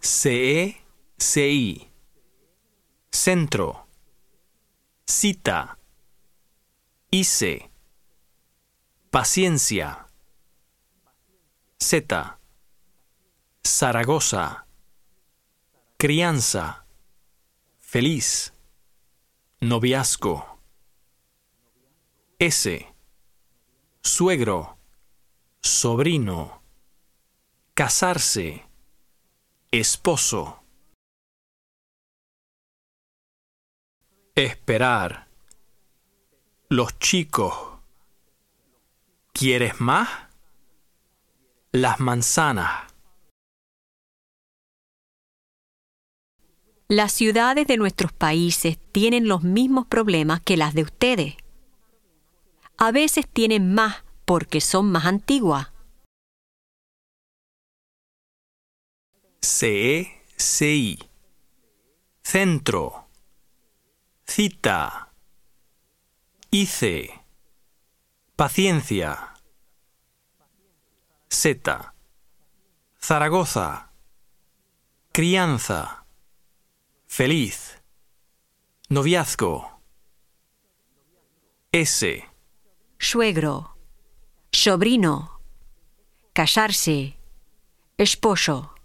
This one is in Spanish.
CE, CI. Centro. Cita. Hice. Paciencia. Z. Zaragoza. Crianza. Feliz. Noviazgo. S. Suegro. Sobrino. Casarse. Esposo. Esperar. Los chicos. ¿Quieres más? Las manzanas. Las ciudades de nuestros países tienen los mismos problemas que las de ustedes. A veces tienen más porque son más antiguas. CE, CI. Centro. Cita. Hice. Paciencia. Z. Zaragoza. Crianza. Feliz. Noviazgo. S. Suegro. Sobrino. Casarse. Esposo.